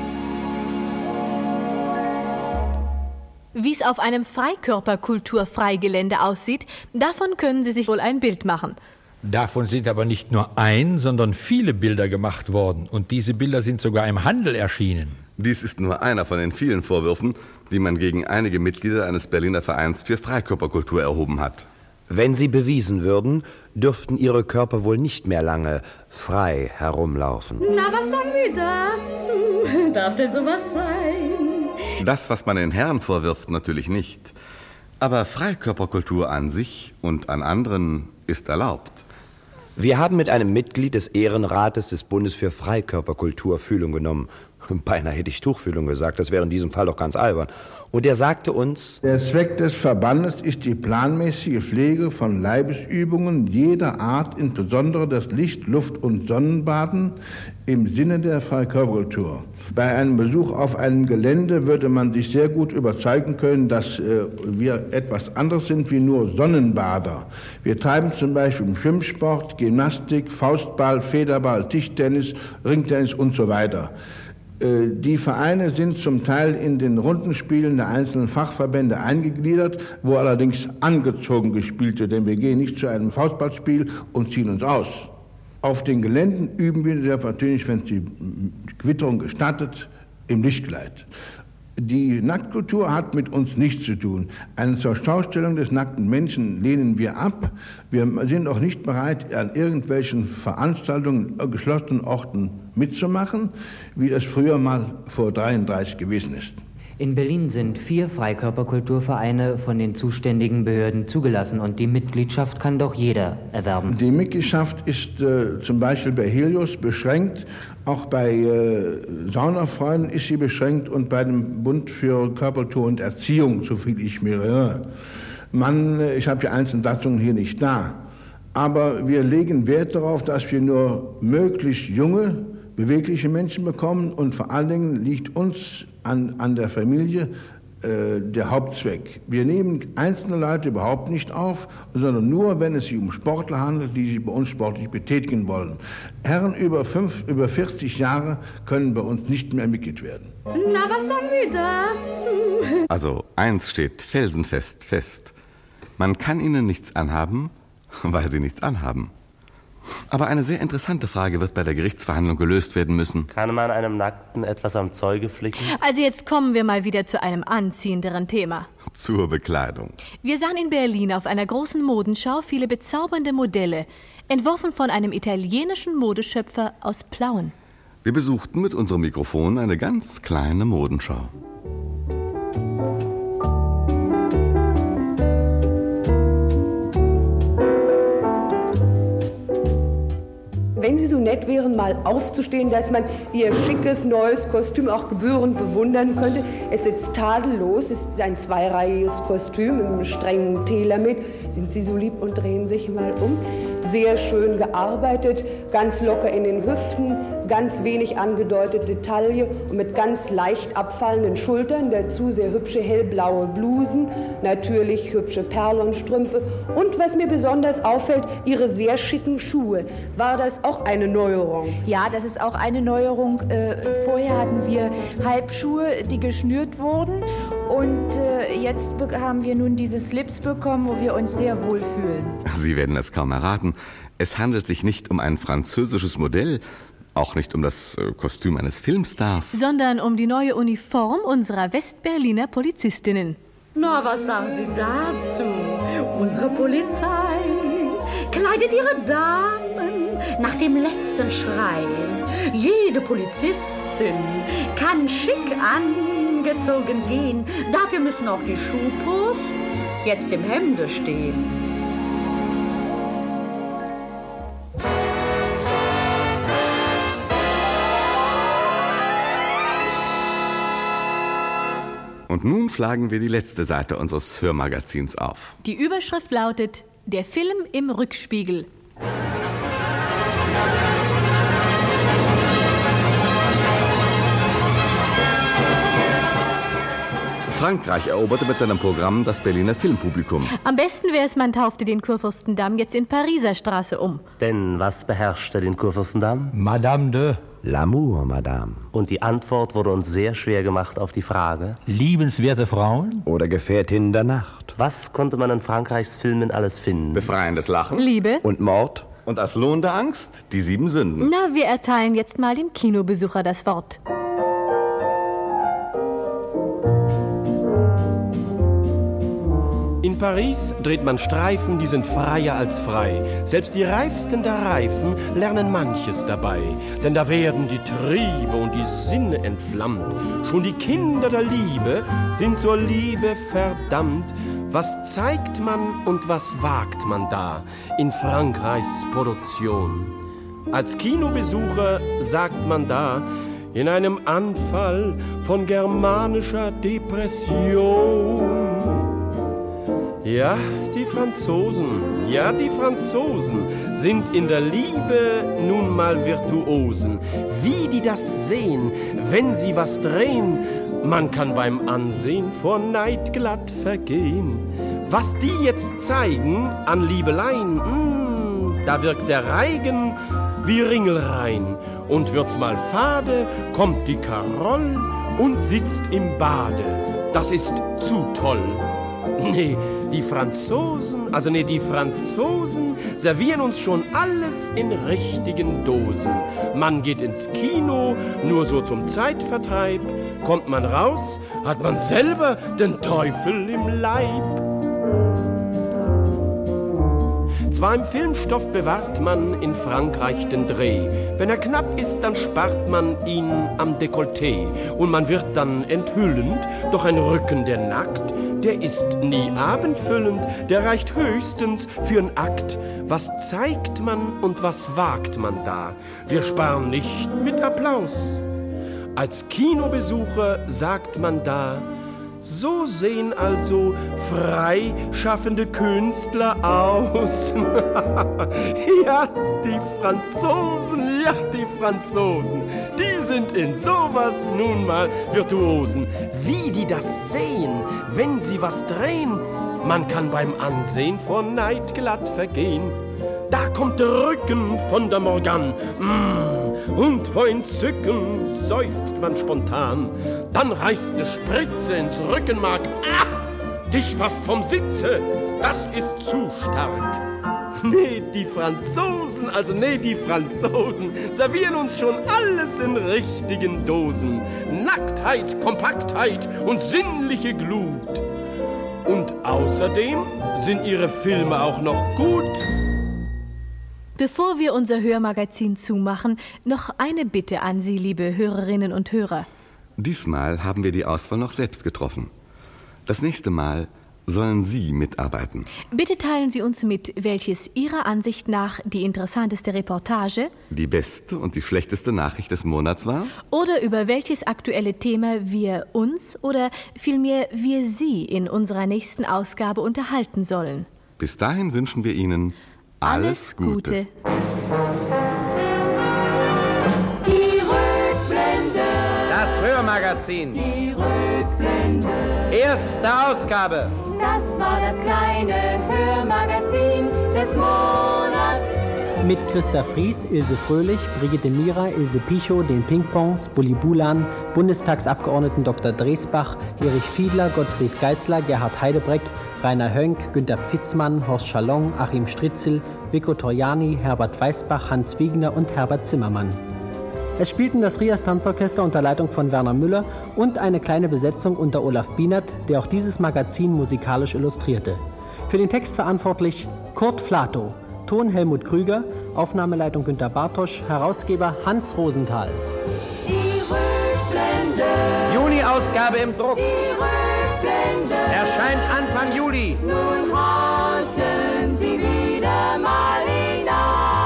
Wie es auf einem Freikörperkulturfreigelände aussieht, davon können Sie sich wohl ein Bild machen. Davon sind aber nicht nur ein, sondern viele Bilder gemacht worden. Und diese Bilder sind sogar im Handel erschienen. Dies ist nur einer von den vielen Vorwürfen, die man gegen einige Mitglieder eines Berliner Vereins für Freikörperkultur erhoben hat. Wenn sie bewiesen würden, dürften ihre Körper wohl nicht mehr lange frei herumlaufen. Na, was sagen Sie dazu? Darf denn sowas sein? Das, was man den Herren vorwirft, natürlich nicht. Aber Freikörperkultur an sich und an anderen ist erlaubt. Wir haben mit einem Mitglied des Ehrenrates des Bundes für Freikörperkultur Fühlung genommen. Beinahe hätte ich Tuchfühlung gesagt, das wäre in diesem Fall doch ganz albern. Und er sagte uns: Der Zweck des Verbandes ist die planmäßige Pflege von Leibesübungen jeder Art, insbesondere das Licht-, Luft- und Sonnenbaden im Sinne der Freikörperkultur. Bei einem Besuch auf einem Gelände würde man sich sehr gut überzeugen können, dass äh, wir etwas anderes sind wie nur Sonnenbader. Wir treiben zum Beispiel Schwimmsport, Gymnastik, Faustball, Federball, Tischtennis, Ringtennis und so weiter. Die Vereine sind zum Teil in den Rundenspielen der einzelnen Fachverbände eingegliedert, wo allerdings angezogen gespielt wird, denn wir gehen nicht zu einem Faustballspiel und ziehen uns aus. Auf den Geländen üben wir natürlich, wenn es die Witterung gestattet, im Lichtkleid. Die Nacktkultur hat mit uns nichts zu tun. Eine Zurschaustellung des nackten Menschen lehnen wir ab. Wir sind auch nicht bereit, an irgendwelchen Veranstaltungen, geschlossenen Orten mitzumachen, wie das früher mal vor dreiunddreißig gewesen ist. In Berlin sind vier Freikörperkulturvereine von den zuständigen Behörden zugelassen und die Mitgliedschaft kann doch jeder erwerben. Die Mitgliedschaft ist äh, zum Beispiel bei Helios beschränkt, auch bei äh, Saunafreunden ist sie beschränkt und bei dem Bund für Körperkultur und Erziehung, soviel ich mir erinnere. Man, ich habe die einzelnen Satzungen hier nicht da, aber wir legen Wert darauf, dass wir nur möglichst junge, bewegliche Menschen bekommen und vor allen Dingen liegt uns an, an der Familie äh, der Hauptzweck. Wir nehmen einzelne Leute überhaupt nicht auf, sondern nur, wenn es sich um Sportler handelt, die sich bei uns sportlich betätigen wollen. Herren über, fünf, über vierzig Jahre können bei uns nicht mehr Mitglied werden. Na, was sagen Sie dazu? Also, eins steht felsenfest fest. Man kann ihnen nichts anhaben, weil sie nichts anhaben. Aber eine sehr interessante Frage wird bei der Gerichtsverhandlung gelöst werden müssen. Kann man einem Nackten etwas am Zeuge flicken? Also jetzt kommen wir mal wieder zu einem anziehenderen Thema. Zur Bekleidung. Wir sahen in Berlin auf einer großen Modenschau viele bezaubernde Modelle, entworfen von einem italienischen Modeschöpfer aus Plauen. Wir besuchten mit unserem Mikrofon eine ganz kleine Modenschau. Wenn Sie so nett wären, mal aufzustehen, dass man Ihr schickes, neues Kostüm auch gebührend bewundern könnte. Es sitzt tadellos, es ist ein zweireihiges Kostüm im strengen Tailor mit. Sind Sie so lieb und drehen sich mal um? Sehr schön gearbeitet, ganz locker in den Hüften, ganz wenig angedeutete Taille und mit ganz leicht abfallenden Schultern. Dazu sehr hübsche hellblaue Blusen, natürlich hübsche Perlenstrümpfe. Und was mir besonders auffällt, Ihre sehr schicken Schuhe. War das auch eine Neuerung? Ja, das ist auch eine Neuerung. Äh, vorher hatten wir Halbschuhe, die geschnürt wurden. Und äh, jetzt haben wir nun diese Slips bekommen, wo wir uns sehr wohl fühlen. Sie werden es kaum erraten. Es handelt sich nicht um ein französisches Modell, auch nicht um das äh, Kostüm eines Filmstars, sondern um die neue Uniform unserer Westberliner Polizistinnen. Na, was sagen Sie dazu? Unsere Polizei kleidet ihre Damen nach dem letzten Schrei. Jede Polizistin kann schick angezogen gehen. Dafür müssen auch die Schupos jetzt im Hemde stehen. Und nun schlagen wir die letzte Seite unseres Hörmagazins auf. Die Überschrift lautet: Der Film im Rückspiegel. Frankreich eroberte mit seinem Programm das Berliner Filmpublikum. Am besten wäre es, man taufte den Kurfürstendamm jetzt in Pariser Straße um. Denn was beherrschte den Kurfürstendamm? Madame de L'amour, Madame. Und die Antwort wurde uns sehr schwer gemacht auf die Frage: Liebenswerte Frauen oder Gefährtinnen der Nacht? Was konnte man in Frankreichs Filmen alles finden? Befreiendes Lachen. Liebe. Und Mord. Und als Lohn der Angst die sieben Sünden. Na, wir erteilen jetzt mal dem Kinobesucher das Wort. In Paris dreht man Streifen, die sind freier als frei. Selbst die Reifsten der Reifen lernen manches dabei. Denn da werden die Triebe und die Sinne entflammt. Schon die Kinder der Liebe sind zur Liebe verdammt. Was zeigt man und was wagt man da in Frankreichs Produktion? Als Kinobesucher sagt man da, in einem Anfall von germanischer Depression. Ja, die Franzosen, ja, die Franzosen sind in der Liebe nun mal Virtuosen. Wie die das sehen, wenn sie was drehen, man kann beim Ansehen vor Neid glatt vergehen. Was die jetzt zeigen an Liebeleien, mh, da wirkt der Reigen wie Ringelrein. Und wird's mal fade, kommt die Karoll und sitzt im Bade. Das ist zu toll. Nee, die Franzosen, also nee, die Franzosen servieren uns schon alles in richtigen Dosen. Man geht ins Kino, nur so zum Zeitvertreib. Kommt man raus, hat man selber den Teufel im Leib. Zwar im Filmstoff bewahrt man in Frankreich den Dreh. Wenn er knapp ist, dann spart man ihn am Dekolleté. Und man wird dann enthüllend, doch ein Rücken, der nackt, der ist nie abendfüllend, der reicht höchstens für einen Akt. Was zeigt man und was wagt man da? Wir sparen nicht mit Applaus. Als Kinobesucher sagt man da, so sehen also freischaffende Künstler aus. Ja, die Franzosen, ja, die Franzosen, die sind in sowas nun mal Virtuosen. Wie die das sehen, wenn sie was drehen, man kann beim Ansehen vor Neid glatt vergehen. Da kommt der Rücken von der Morgan, mm, und vor Entzücken seufzt man spontan. Dann reißt eine Spritze ins Rückenmark, ah, dich fast vom Sitze, das ist zu stark. Nee, die Franzosen, also nee, die Franzosen servieren uns schon alles in richtigen Dosen. Nacktheit, Kompaktheit und sinnliche Glut. Und außerdem sind ihre Filme auch noch gut. Bevor wir unser Hörmagazin zumachen, noch eine Bitte an Sie, liebe Hörerinnen und Hörer. Diesmal haben wir die Auswahl noch selbst getroffen. Das nächste Mal sollen Sie mitarbeiten. Bitte teilen Sie uns mit, welches Ihrer Ansicht nach die interessanteste Reportage, die beste und die schlechteste Nachricht des Monats war, oder über welches aktuelle Thema wir uns oder vielmehr wir Sie in unserer nächsten Ausgabe unterhalten sollen. Bis dahin wünschen wir Ihnen alles Gute. Die Rückblende. Das Hörmagazin. Die Rückblende. Erste Ausgabe. Das war das kleine Hörmagazin des Monats. Mit Christa Fries, Ilse Fröhlich, Brigitte Mira, Ilse Pichow, den Pingpongs, Bulli Bulan, Bundestagsabgeordneten Doktor Dresbach, Erich Fiedler, Gottfried Geißler, Gerhard Heidebreck, Rainer Hönk, Günter Pfitzmann, Horst Schalon, Achim Stritzel, Vico Torjani, Herbert Weißbach, Hans Wiegner und Herbert Zimmermann. Es spielten das Rias Tanzorchester unter Leitung von Werner Müller und eine kleine Besetzung unter Olaf Bienert, der auch dieses Magazin musikalisch illustrierte. Für den Text verantwortlich Kurt Flato, Ton Helmut Krüger, Aufnahmeleitung Günter Bartosch, Herausgeber Hans Rosenthal. Die Rückblende. Juni-Ausgabe im Druck. Die Rückblende. Erscheint Anfang Juli. Nun horchen Sie wieder mal hinein.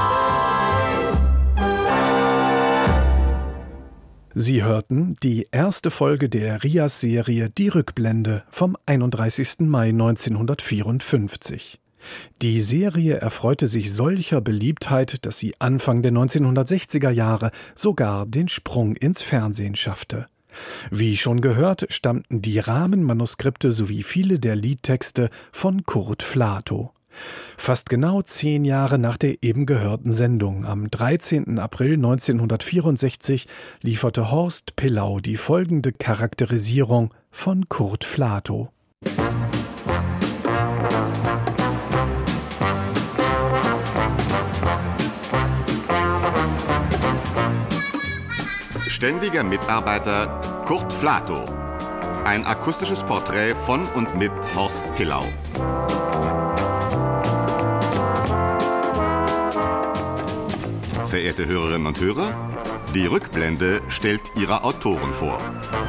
Sie hörten die erste Folge der Rias-Serie Die Rückblende vom einunddreißigsten Mai neunzehnhundertvierundfünfzig. Die Serie erfreute sich solcher Beliebtheit, dass sie Anfang der neunzehnhundertsechziger Jahre sogar den Sprung ins Fernsehen schaffte. Wie schon gehört, stammten die Rahmenmanuskripte sowie viele der Liedtexte von Kurt Flato. Fast genau zehn Jahre nach der eben gehörten Sendung, am dreizehnten April neunzehnhundertvierundsechzig, lieferte Horst Pillau die folgende Charakterisierung von Kurt Flato. Ständiger Mitarbeiter Kurt Flato. Ein akustisches Porträt von und mit Horst Pillau. Verehrte Hörerinnen und Hörer, die Rückblende stellt ihre Autoren vor.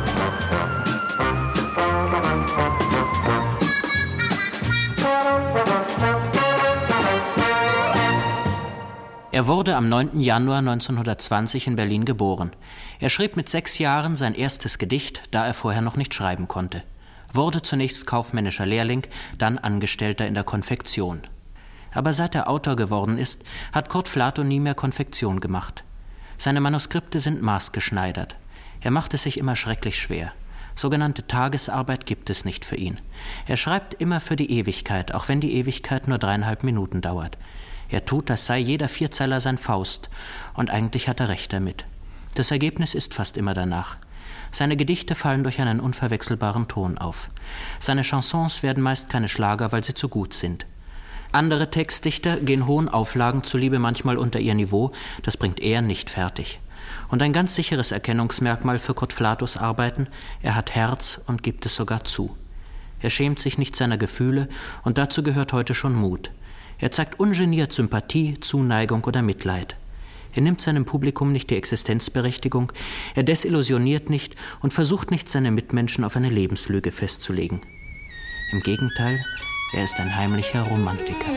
Er wurde am neunten Januar neunzehnhundertzwanzig in Berlin geboren. Er schrieb mit sechs Jahren sein erstes Gedicht, da er vorher noch nicht schreiben konnte. Wurde zunächst kaufmännischer Lehrling, dann Angestellter in der Konfektion. Aber seit er Autor geworden ist, hat Kurt Flato nie mehr Konfektion gemacht. Seine Manuskripte sind maßgeschneidert. Er macht es sich immer schrecklich schwer. Sogenannte Tagesarbeit gibt es nicht für ihn. Er schreibt immer für die Ewigkeit, auch wenn die Ewigkeit nur dreieinhalb Minuten dauert. Er tut, als sei jeder Vierzeiler sein Faust, und eigentlich hat er recht damit. Das Ergebnis ist fast immer danach. Seine Gedichte fallen durch einen unverwechselbaren Ton auf. Seine Chansons werden meist keine Schlager, weil sie zu gut sind. Andere Textdichter gehen hohen Auflagen zuliebe manchmal unter ihr Niveau, das bringt er nicht fertig. Und ein ganz sicheres Erkennungsmerkmal für Kurt Flatos Arbeiten: er hat Herz und gibt es sogar zu. Er schämt sich nicht seiner Gefühle, und dazu gehört heute schon Mut. Er zeigt ungeniert Sympathie, Zuneigung oder Mitleid. Er nimmt seinem Publikum nicht die Existenzberechtigung, er desillusioniert nicht und versucht nicht, seine Mitmenschen auf eine Lebenslüge festzulegen. Im Gegenteil, er ist ein heimlicher Romantiker.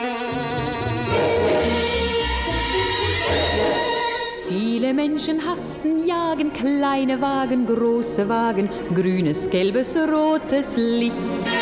Viele Menschen hasten, jagen kleine Wagen, große Wagen, grünes, gelbes, rotes Licht.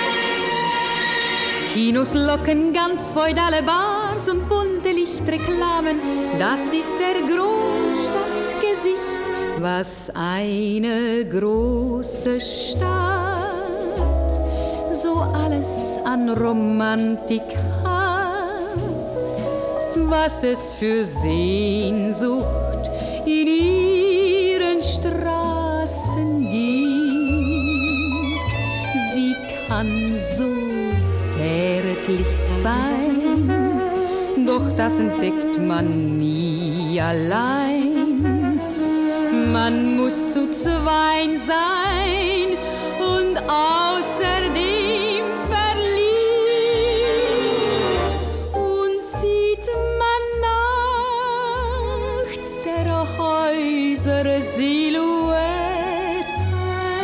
Kinos locken ganz feudale Bars und bunte Lichtreklamen, das ist der Großstadtgesicht. Was eine große Stadt so alles an Romantik hat, was es für Sehnsucht in ihren Straßen gibt. Sie kann so zärtlich sein, doch das entdeckt man nie allein. Man muss zu zweien sein und außerdem verliebt. Und sieht man nachts der Häuser Silhouetten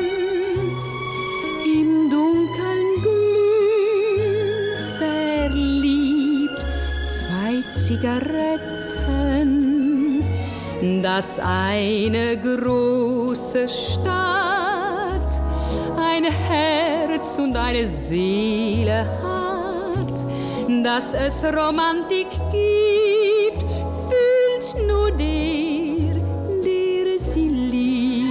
im dunkeln Glüh verliebt, zwei Zigaretten, dass eine große Stadt ein Herz und eine Seele hat, dass es Romantik gibt, fühlt nur der, der sie liebt.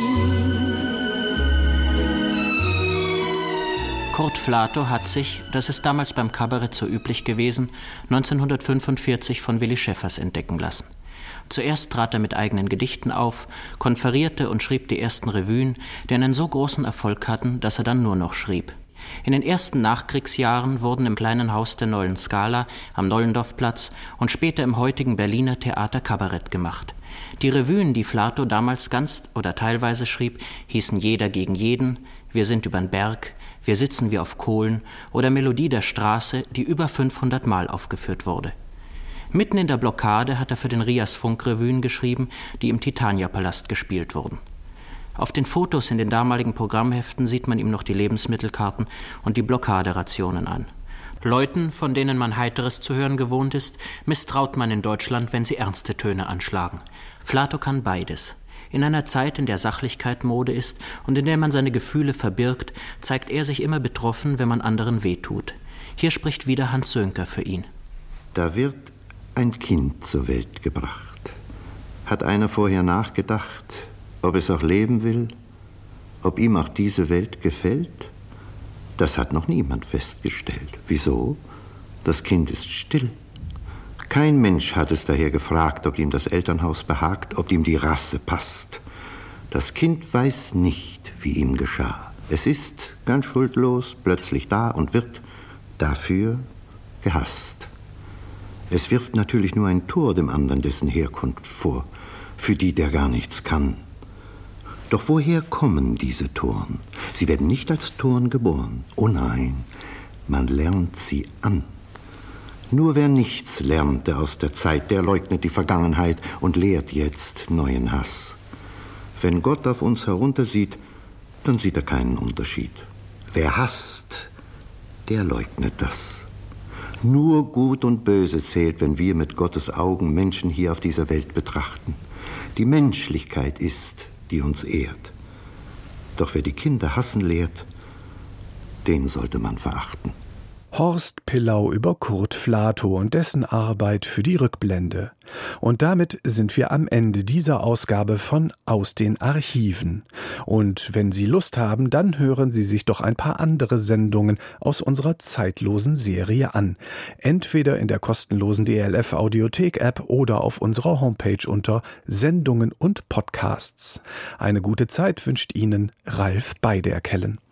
Kurt Flato hat sich, das ist damals beim Kabarett so üblich gewesen, neunzehnhundertfünfundvierzig von Willy Schäffers entdecken lassen. Zuerst trat er mit eigenen Gedichten auf, konferierte und schrieb die ersten Revuen, die einen so großen Erfolg hatten, dass er dann nur noch schrieb. In den ersten Nachkriegsjahren wurden im kleinen Haus der Neuen Scala am Nollendorfplatz und später im heutigen Berliner Theater Kabarett gemacht. Die Revuen, die Flato damals ganz oder teilweise schrieb, hießen Jeder gegen jeden, Wir sind übern Berg, Wir sitzen wie auf Kohlen oder Melodie der Straße, die über fünfhundert Mal aufgeführt wurde. Mitten in der Blockade hat er für den Rias Funk Revuen geschrieben, die im Titania-Palast gespielt wurden. Auf den Fotos in den damaligen Programmheften sieht man ihm noch die Lebensmittelkarten und die Blockaderationen an. Leuten, von denen man Heiteres zu hören gewohnt ist, misstraut man in Deutschland, wenn sie ernste Töne anschlagen. Flato kann beides. In einer Zeit, in der Sachlichkeit Mode ist und in der man seine Gefühle verbirgt, zeigt er sich immer betroffen, wenn man anderen wehtut. Hier spricht wieder Hans Sönker für ihn. Da wird ein Kind zur Welt gebracht. Hat einer vorher nachgedacht, ob es auch leben will, ob ihm auch diese Welt gefällt? Das hat noch niemand festgestellt. Wieso? Das Kind ist still. Kein Mensch hat es daher gefragt, ob ihm das Elternhaus behagt, ob ihm die Rasse passt. Das Kind weiß nicht, wie ihm geschah. Es ist ganz schuldlos plötzlich da und wird dafür gehasst. Es wirft natürlich nur ein Tor dem anderen dessen Herkunft vor, für die der gar nichts kann. Doch woher kommen diese Toren? Sie werden nicht als Toren geboren. Oh nein, man lernt sie an. Nur wer nichts lernte aus der Zeit, der leugnet die Vergangenheit und lehrt jetzt neuen Hass. Wenn Gott auf uns heruntersieht, dann sieht er keinen Unterschied. Wer hasst, der leugnet das. Nur Gut und Böse zählt, wenn wir mit Gottes Augen Menschen hier auf dieser Welt betrachten. Die Menschlichkeit ist, die uns ehrt. Doch wer die Kinder hassen lehrt, den sollte man verachten. Horst Pillau über Kurt Flato und dessen Arbeit für die Rückblende. Und damit sind wir am Ende dieser Ausgabe von Aus den Archiven. Und wenn Sie Lust haben, dann hören Sie sich doch ein paar andere Sendungen aus unserer zeitlosen Serie an. Entweder in der kostenlosen D L F Audiothek-App oder auf unserer Homepage unter Sendungen und Podcasts. Eine gute Zeit wünscht Ihnen Ralf Beiderkellen.